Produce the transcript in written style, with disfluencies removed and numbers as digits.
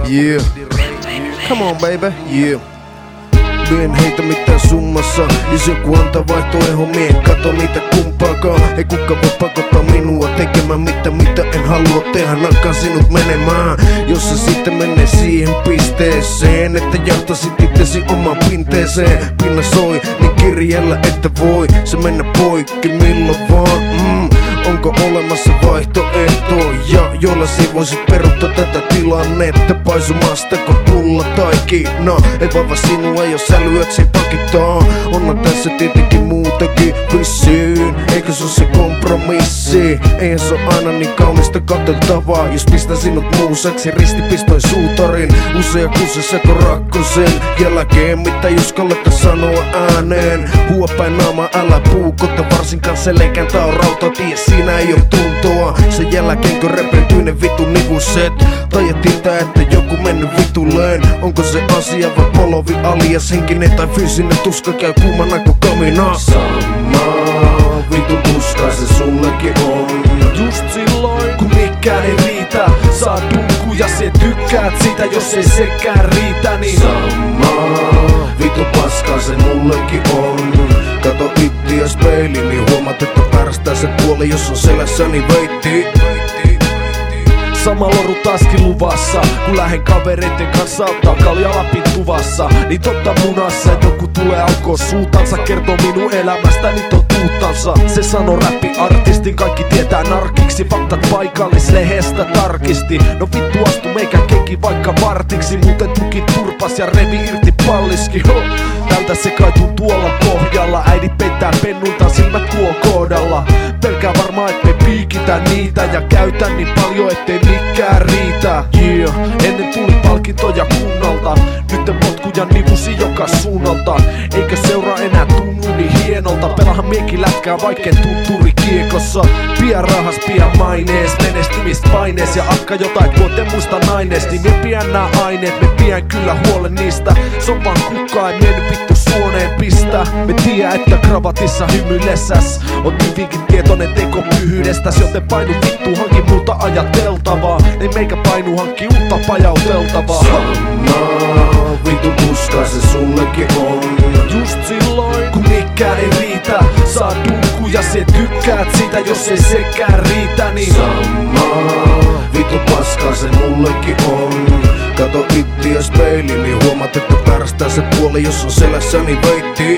Yeah. Come on baby, yeah. En heitä mitään summassa, jos joku antaa vaihtoehdon, mien kato niitä kumpaakaan. Ei kuka voi pakottaa minua tekemään mitä en halua tehdä, nakkaa sinut menemään. Jos se sitten menee siihen pisteeseen, että jahtasit itsesi omaan pinteeseen. Pinna soi, niin kirjellä että voi se mennä poikki milloin vaan. Onko olemassa vaihtoehtoja, joilla si voisit peruttaa tätä tilannetta? Paisumastako pulla taikina? Ei vaiva sinua, jos sä lyöt sen pakitaan. Onna tässä tietenkin muutakin vissiin. Eikö se oo se kompromissi? Eihän se oo aina niin kaunista katseltavaa. Jos pistän sinut muuseksi, ristipistoin suutarin. Usea kusessako rakkosen jälkeen, mitä ei uskalleta sanoa ääneen. Huopäin naama, älä puukota, varsinkaan selkään tää on rautatie. Siinä ei oo tuntoa, sen jälkeen kun repentyinen vitu nivuset. Tajattilta, että joku mennyt vitulleen. Onko se asia vai polovi alias henkinen tai fyysinen tuska käy kuumana kuin kamina? Sama vitu tuska se sullekin on. Just silloin kun mikään ei riitä, saa dunkuja ja tykkäät siitä, jos ei sekään riitä niin sama vitu paskaa se mullekin on. Kato ittiäs peiliin, niin huomaat, että pärstää se puoli, jos on selässäni veitti. Sama loru taaskin luvassa, kun lähden kavereiden kanssa ottaa kalja Lapin tuvassa. Niin totta munassa, et joku tulee aukoo suutansa, kertoo minun elämästäni totuuttansa. Se sanoo räppiartistin, kaikki tietää narkiksi, faktat paikallislehdestä tarkisti. No vittu astu meikä kenki vaikka vartiksi, muuten tukit turpas ja revi irti palliski. Tältä se kaituu tuolla pohjalla, äidit peittää pennulta, silmät tuo koodalla. Pelkää varmaan et me piikitä niitä ja käytän niin paljon ettei mikään riitä. Yeah, ennen tuli palkintoja kunnalta, nyt potkuja nivusi joka suunnalta. Eikö seuraa enää tunnu niin hienolta, pelahan miekin lätkää vaikkei tunturi kiekossa. Pian rahas, pian mainees, menestymispainees ja akka jotain vuoteen muista nainees. Niin me pian nää aineet, me pian kyllä huolen niistä. Sopan kukkaa ei mennyt vittu suoneen pistä. Me tiedä, että kravatissa hymyillessäs on hyvinkin tietoinen teko pyhyydestäs, joten painu vittu hanki muuta ajateltavaa. Ei meikä painu hankki uutta pajauteltavaa. Sama vitu tuska se sullekin on. Just silloin kun mikään ei riitä, saa dunkuja ja tykkäät siitä, jos ei sekään riitä niin sama vitu paskaa se mullekin on. Kato ittiäs peiliin, niin huomaat, että pärstää se puoli, jos on selässäni veitti.